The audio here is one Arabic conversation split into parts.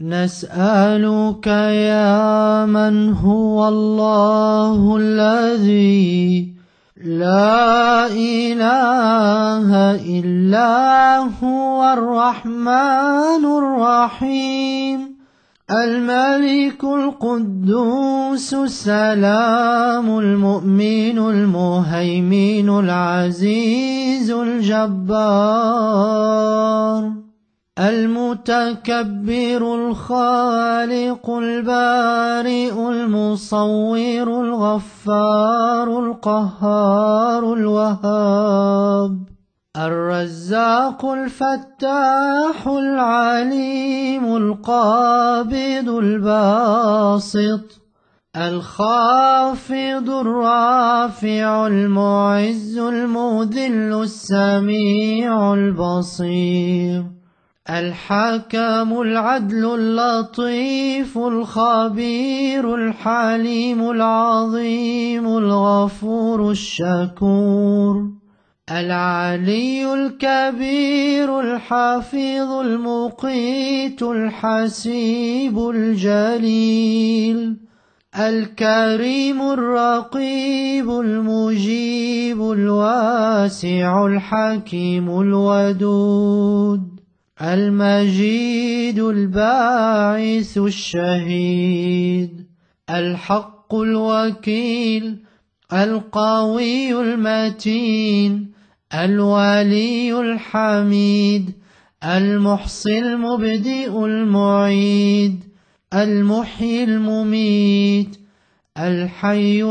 نسألك يا من هو الله الذي لا إله إلا هو الرحمن الرحيم الملك القدوس السلام المؤمن المهيمن العزيز الجبار المتكبر الخالق البارئ المصور الغفار القهار الوهاب الرزاق الفتاح العليم القابض الباسط الخافض الرافع المعز المذل السميع البصير الحكم العدل اللطيف الخبير الحليم العظيم الغفور الشكور العلي الكبير الحفيظ المقيت الحسيب الجليل الكريم الرقيب المجيب الواسع الحكيم الودود المجيد الباعث الشهيد الحق الوكيل القوي المتين الولي الحميد المحصي المبدئ المعيد المحيي المميت الحي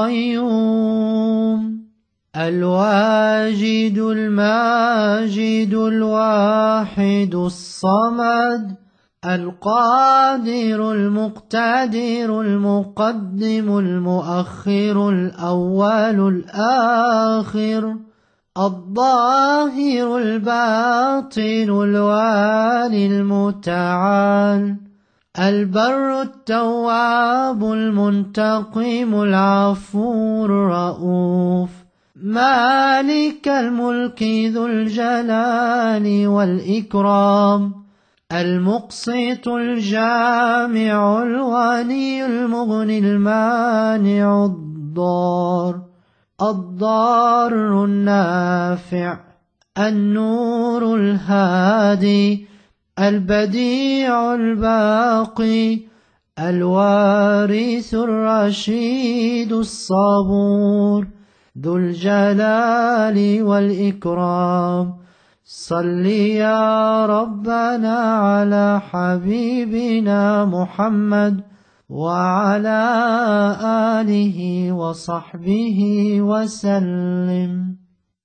القيوم الواجد الماجد الواحد الصمد القادر المقتدر المقدم المؤخر الأول الآخر الظاهر الباطن الوالي المتعال البر التواب المنتقم العفو الرؤوف مالك الملك ذو الجلال والإكرام المقسط الجامع الغني المغني المانع الضار النافع النور الهادي البديع الباقي الوارث الرشيد الصبور ذو الجلال والإكرام صل يا ربنا على حبيبنا محمد وعلى آله وصحبه وسلم.